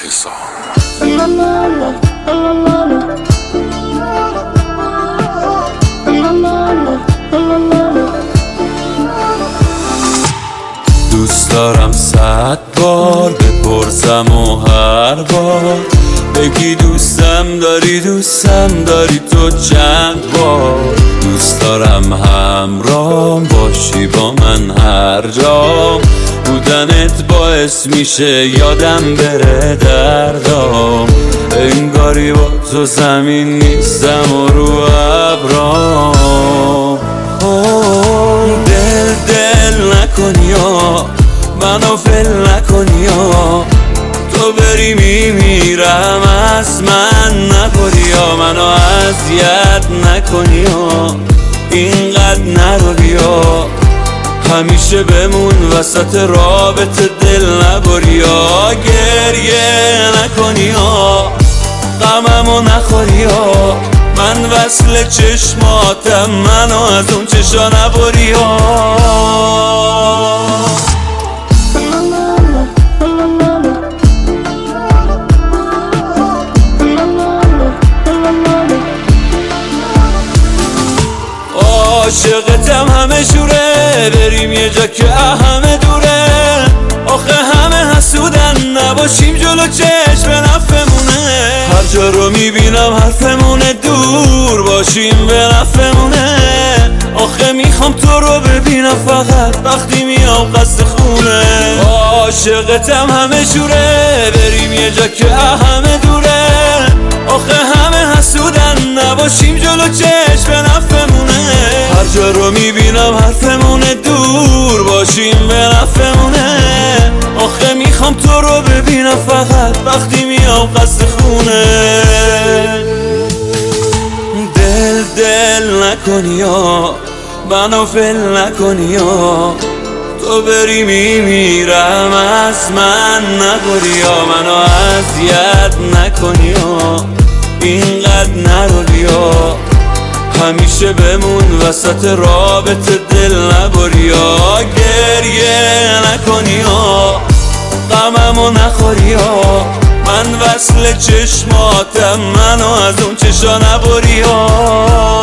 دوست دارم 100 بار بپرسم و هر بار بگی دوستم داری تو چند بار. دوست دارم همراهم باشی با من هر جا، بودنت باعث میشه یادم بره دردام. انگاری با تو زمین نیستم و رو ابرام. دل نکنی یا منو فل نکنی یا تو بری میمیرم از من نخوری یا منو اذیت نکنی یا اینقدر نرو بیا. همیشه بمون وسط رابطه دل نبری یا گریه نکنی یا غممو نخوری یا من وصل چشماتم منو از اون چشا نبری یا. عاشقتم همه جوره بریم یه جا که همه دوره. آخه همه حسودن نباشیم جلو چشم نفمونه. هر جا رو میبینم حرفمونه دور باشیم به نفمونه. آخه میخوام تو رو ببینم فقط وقتی میام قصد خونه. عاشقتم همه جوره بریم یه جا که همه دوره. آخه همه حسودن نباشیم جلو چشم نفمونه. هر جا رو میبینم حرفمونه دور باشیم به نفمونه. آخه میخوام تو رو ببینم فقط وقتی میام قصد خونه. دل نکنی یا منو فل نکنی یا تو بری میمیرم از من نخوری یا منو اذیت نکنی یا اینقدر نرو بیا. همیشه بمون وسط رابطه دل نبری یا گریه نکنی یا غممو نخوری یا من وصل چشماتم منو از اون چشا نبری یا.